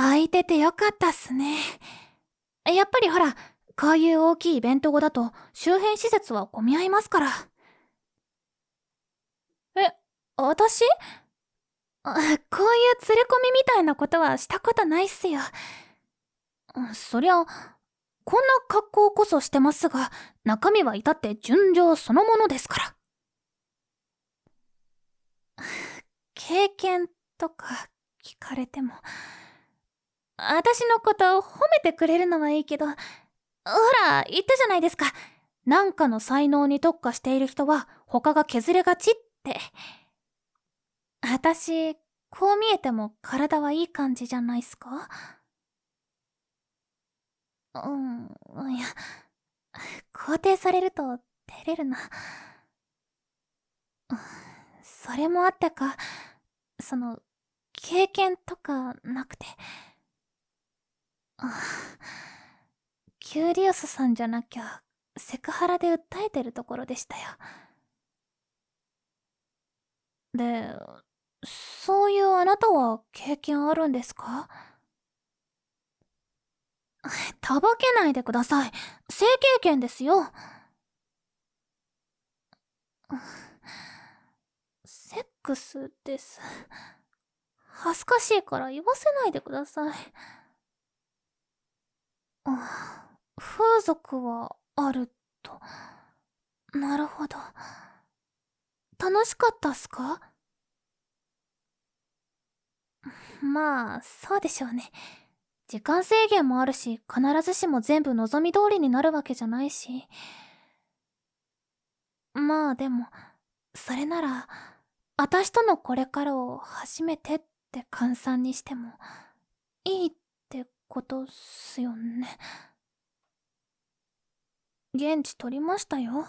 空いててよかったっすね。やっぱりほら、こういう大きいイベント後だと周辺施設は混み合いますから。え、私こういう連れ込みみたいなことはしたことないっすよ。そりゃ、こんな格好こそしてますが、中身は至って純情そのものですから。経験とか聞かれても、私のこと褒めてくれるのはいいけど、ほら、言ったじゃないですか。なんかの才能に特化している人は他が削れがちって。私、こう見えても体はいい感じじゃないっすか？いや、肯定されると照れるな。それもあってか、その、経験とかなくて。キュリオスさんじゃなきゃ、セクハラで訴えてるところでしたよ。で、そういうあなたは経験あるんですか？たばけないでください。性経験ですよ。セックスです。恥ずかしいから言わせないでください。風俗はあると。なるほど。楽しかったっすか？まあ、そうでしょうね。時間制限もあるし、必ずしも全部望み通りになるわけじゃないし。まあでも、それなら、私とのこれからを初めてって換算にしても、いいってことっすよね。現地取りましたよ。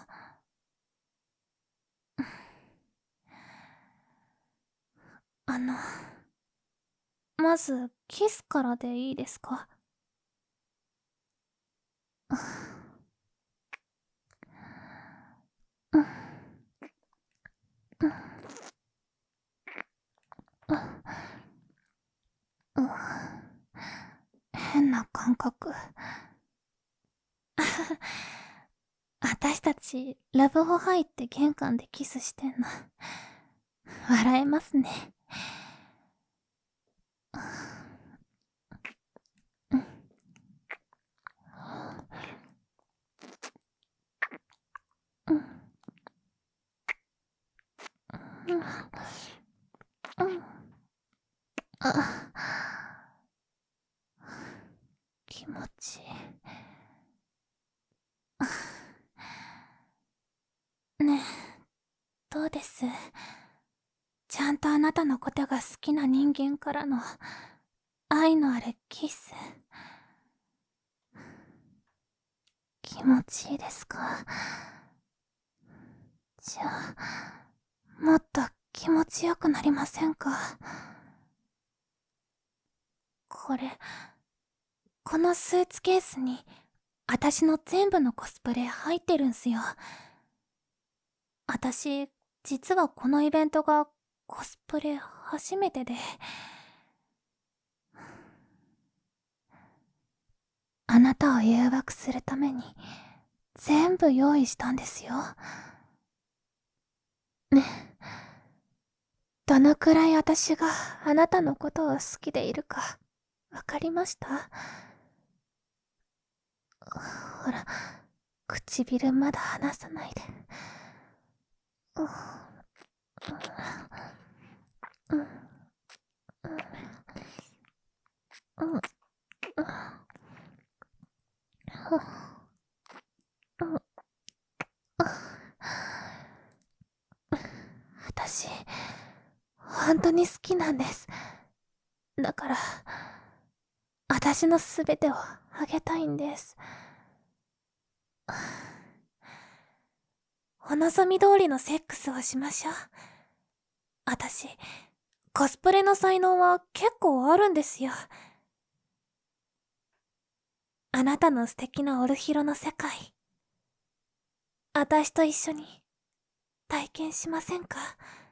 あの、まず、キスからでいいですか？うん、うん、うん、変な感覚。私たち、ラブホ入って玄関でキスしてんの。笑えますね。うん、うん、うん、うん。気持ちいい。ねえ、どうです？ちゃんとあなたのことが好きな人間からの愛のあるキス。気持ちいいですか？じゃあ、もっと気持ちよくなりませんか？これ、このスーツケースに、私の全部のコスプレ入ってるんすよ。私、実はこのイベントがコスプレ初めてで。あなたを誘惑するために、全部用意したんですよ。ね。どのくらい私があなたのことを好きでいるか、わかりました？ほら、唇まだ離さないで。うん、うん、うん、うん、うん、うん、私、本当に好きなんです。だから、私のすべてをあげたいんです。お望み通りのセックスをしましょう。私、コスプレの才能は結構あるんですよ。あなたの素敵なオルヒロの世界、私と一緒に体験しませんか？